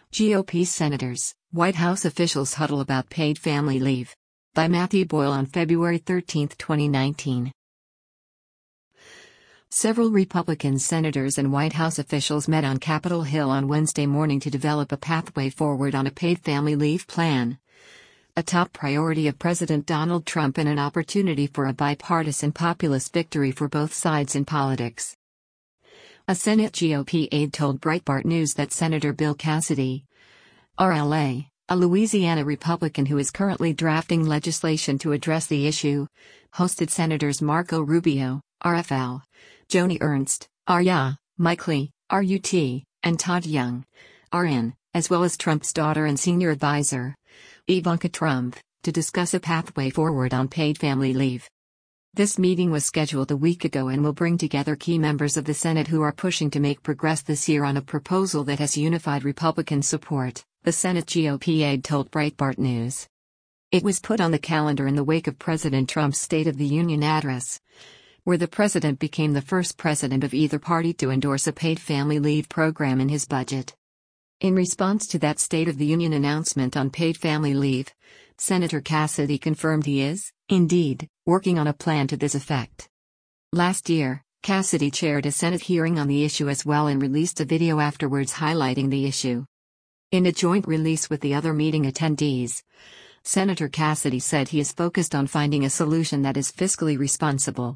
GOP senators, White House officials huddle about paid family leave. By Matthew Boyle on February 13, 2019. Several Republican senators and White House officials met on Capitol Hill on Wednesday morning to develop a pathway forward on a paid family leave plan, a top priority of President Donald Trump and an opportunity for a bipartisan populist victory for both sides in politics. A Senate GOP aide told Breitbart News that Senator Bill Cassidy, RLA, a Louisiana Republican who is currently drafting legislation to address the issue, hosted Senators Marco Rubio, RFL, Joni Ernst, RYA, Mike Lee, RUT, and Todd Young, RN, as well as Trump's daughter and senior advisor, Ivanka Trump, to discuss a pathway forward on paid family leave. This meeting was scheduled a week ago and will bring together key members of the Senate who are pushing to make progress this year on a proposal that has unified Republican support, the Senate GOP aide told Breitbart News. It was put on the calendar in the wake of President Trump's State of the Union address, where the president became the first president of either party to endorse a paid family leave program in his budget. In response to that State of the Union announcement on paid family leave, Senator Cassidy confirmed he is, indeed, working on a plan to this effect. Last year, Cassidy chaired a Senate hearing on the issue as well and released a video afterwards highlighting the issue. In a joint release with the other meeting attendees, Senator Cassidy said he is focused on finding a solution that is fiscally responsible.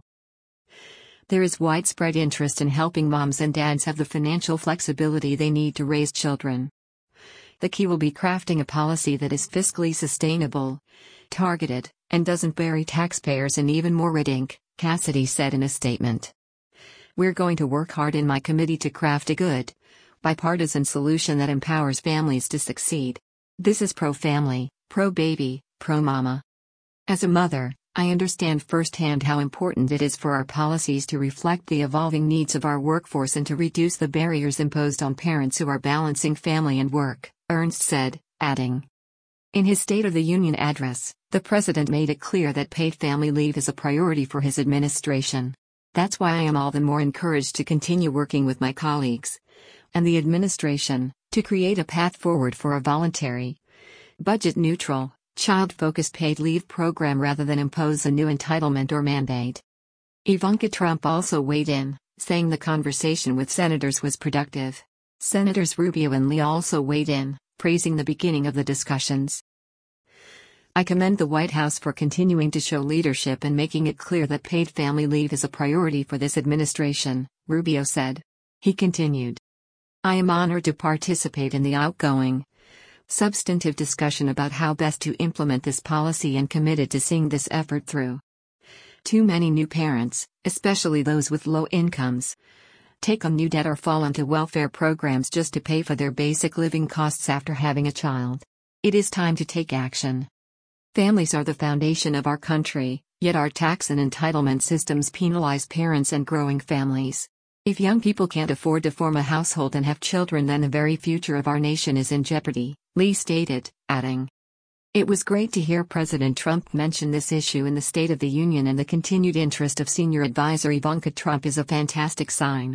There is widespread interest in helping moms and dads have the financial flexibility they need to raise children. The key will be crafting a policy that is fiscally sustainable, targeted, and doesn't bury taxpayers in even more red ink, Cassidy said in a statement. We're going to work hard in my committee to craft a good, bipartisan solution that empowers families to succeed. This is pro-family, pro-baby, pro-mama. As a mother, I understand firsthand how important it is for our policies to reflect the evolving needs of our workforce and to reduce the barriers imposed on parents who are balancing family and work, Ernst said, adding. In his State of the Union address, the president made it clear that paid family leave is a priority for his administration. That's why I am all the more encouraged to continue working with my colleagues and the administration to create a path forward for a voluntary, budget-neutral, child-focused paid leave program rather than impose a new entitlement or mandate. Ivanka Trump also weighed in, saying the conversation with senators was productive. Senators Rubio and Lee also weighed in, praising the beginning of the discussions. I commend the White House for continuing to show leadership and making it clear that paid family leave is a priority for this administration, Rubio said. He continued. I am honored to participate in the outgoing, substantive discussion about how best to implement this policy and committed to seeing this effort through. Too many new parents, especially those with low incomes, take on new debt or fall into welfare programs just to pay for their basic living costs after having a child. It is time to take action. Families are the foundation of our country, yet our tax and entitlement systems penalize parents and growing families. If young people can't afford to form a household and have children, then the very future of our nation is in jeopardy, Lee stated, adding. It was great to hear President Trump mention this issue in the State of the Union, and the continued interest of senior advisor Ivanka Trump is a fantastic sign.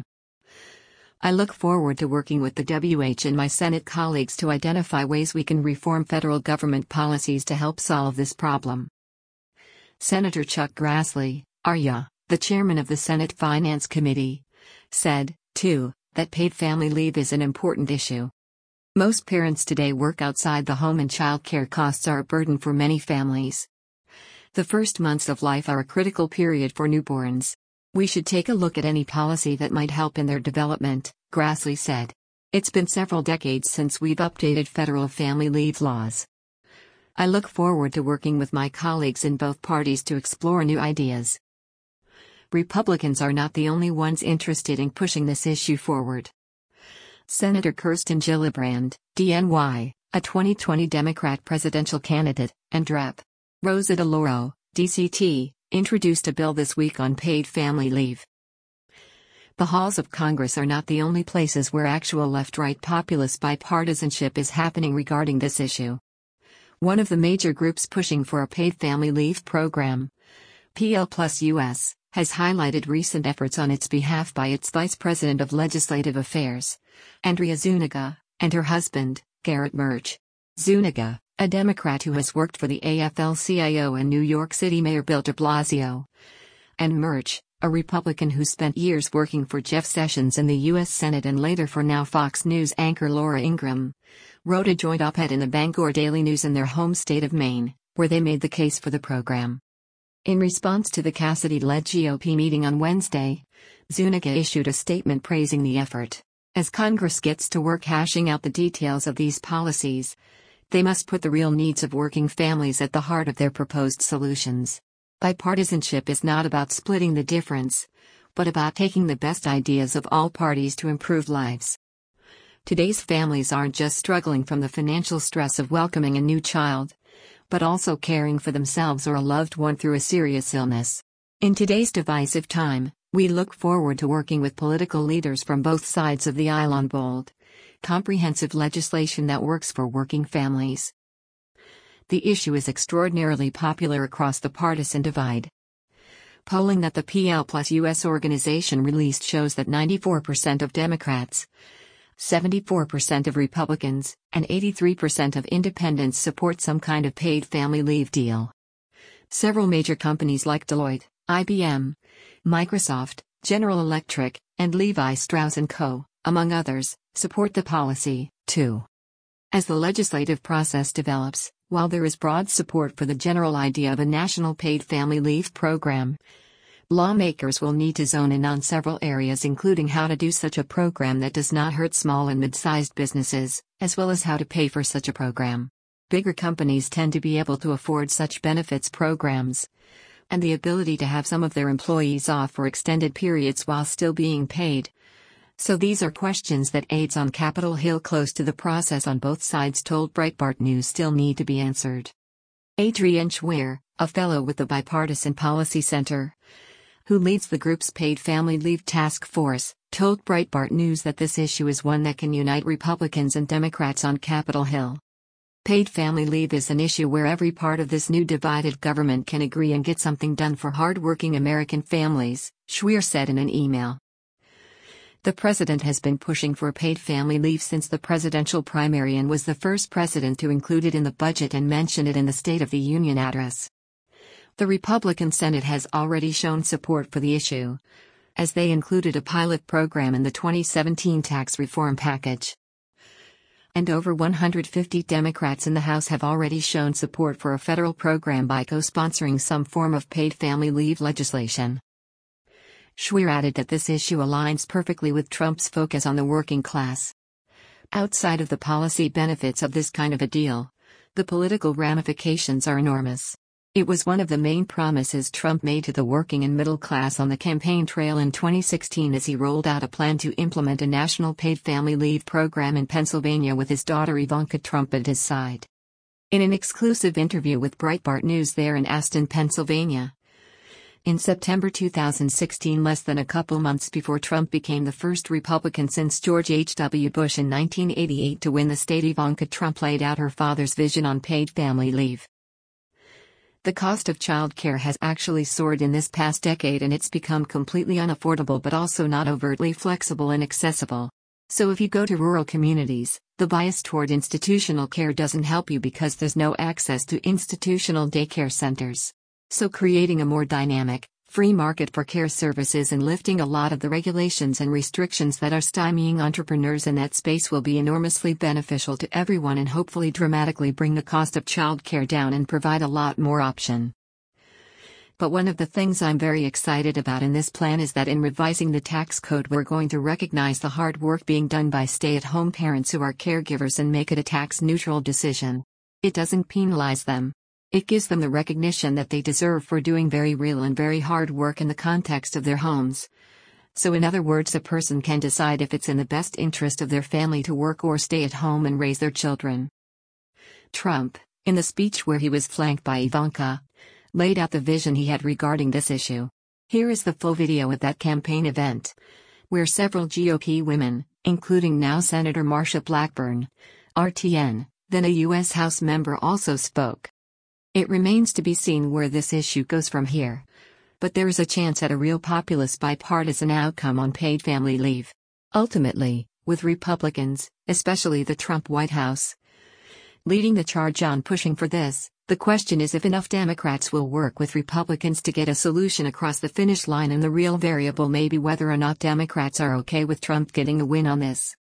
I look forward to working with the WH and my Senate colleagues to identify ways we can reform federal government policies to help solve this problem. Senator Chuck Grassley, RYA, the chairman of the Senate Finance Committee, said, too, that paid family leave is an important issue. Most parents today work outside the home and childcare costs are a burden for many families. The first months of life are a critical period for newborns. We should take a look at any policy that might help in their development, Grassley said. It's been several decades since we've updated federal family leave laws. I look forward to working with my colleagues in both parties to explore new ideas. Republicans are not the only ones interested in pushing this issue forward. Senator Kirsten Gillibrand, DNY, a 2020 Democrat presidential candidate, and Rep. Rosa DeLauro, DCT, introduced a bill this week on paid family leave. The halls of Congress are not the only places where actual left-right populist bipartisanship is happening regarding this issue. One of the major groups pushing for a paid family leave program, PL Plus US, has highlighted recent efforts on its behalf by its Vice President of Legislative Affairs, Andrea Zuniga, and her husband, Garrett Merch. Zuniga, a Democrat who has worked for the AFL-CIO and New York City Mayor Bill de Blasio. And Merch, a Republican who spent years working for Jeff Sessions in the U.S. Senate and later for now Fox News anchor Laura Ingraham, wrote a joint op-ed in the Bangor Daily News in their home state of Maine, where they made the case for the program. In response to the Cassidy-led GOP meeting on Wednesday, Zuniga issued a statement praising the effort. As Congress gets to work hashing out the details of these policies, they must put the real needs of working families at the heart of their proposed solutions. Bipartisanship is not about splitting the difference, but about taking the best ideas of all parties to improve lives. Today's families aren't just struggling from the financial stress of welcoming a new child, but also caring for themselves or a loved one through a serious illness. In today's divisive time, we look forward to working with political leaders from both sides of the aisle on bold, comprehensive legislation that works for working families. The issue is extraordinarily popular across the partisan divide. Polling that the PL Plus US organization released shows that 94% of Democrats, 74% of Republicans, and 83% of independents support some kind of paid family leave deal. Several major companies like Deloitte, IBM, Microsoft, General Electric, and Levi Strauss & Co., among others, support the policy, too. As the legislative process develops, while there is broad support for the general idea of a national paid family leave program, lawmakers will need to zone in on several areas, including how to do such a program that does not hurt small and mid-sized businesses, as well as how to pay for such a program. Bigger companies tend to be able to afford such benefits programs, and the ability to have some of their employees off for extended periods while still being paid. So these are questions that aides on Capitol Hill close to the process on both sides told Breitbart News still need to be answered. Adrienne Schwer, a fellow with the Bipartisan Policy Center, who leads the group's paid family leave task force, told Breitbart News that this issue is one that can unite Republicans and Democrats on Capitol Hill. Paid family leave is an issue where every part of this new divided government can agree and get something done for hard-working American families, Schwer said in an email. The president has been pushing for paid family leave since the presidential primary and was the first president to include it in the budget and mention it in the State of the Union address. The Republican Senate has already shown support for the issue, as they included a pilot program in the 2017 tax reform package. And over 150 Democrats in the House have already shown support for a federal program by co-sponsoring some form of paid family leave legislation. Schwer added that this issue aligns perfectly with Trump's focus on the working class. Outside of the policy benefits of this kind of a deal, the political ramifications are enormous. It was one of the main promises Trump made to the working and middle class on the campaign trail in 2016 as he rolled out a plan to implement a national paid family leave program in Pennsylvania with his daughter Ivanka Trump at his side. In an exclusive interview with Breitbart News there in Aston, Pennsylvania, in September 2016, less than a couple months before Trump became the first Republican since George H.W. Bush in 1988 to win the state, Ivanka Trump laid out her father's vision on paid family leave. The cost of childcare has actually soared in this past decade, and it's become completely unaffordable but also not overtly flexible and accessible. So if you go to rural communities, the bias toward institutional care doesn't help you because there's no access to institutional daycare centers. So creating a more dynamic, free market for care services and lifting a lot of the regulations and restrictions that are stymieing entrepreneurs in that space will be enormously beneficial to everyone and hopefully dramatically bring the cost of childcare down and provide a lot more option. But one of the things I'm very excited about in this plan is that in revising the tax code we're going to recognize the hard work being done by stay-at-home parents who are caregivers and make it a tax-neutral decision. It doesn't penalize them. It gives them the recognition that they deserve for doing very real and very hard work in the context of their homes. So in other words, a person can decide if it's in the best interest of their family to work or stay at home and raise their children. Trump, in the speech where he was flanked by Ivanka, laid out the vision he had regarding this issue. Here is the full video of that campaign event, where several GOP women, including now Senator Marsha Blackburn, RTN, then a U.S. House member, also spoke. It remains to be seen where this issue goes from here. But there is a chance at a real populist bipartisan outcome on paid family leave. Ultimately, with Republicans, especially the Trump White House, leading the charge on pushing for this. The question is if enough Democrats will work with Republicans to get a solution across the finish line, and the real variable may be whether or not Democrats are okay with Trump getting a win on this.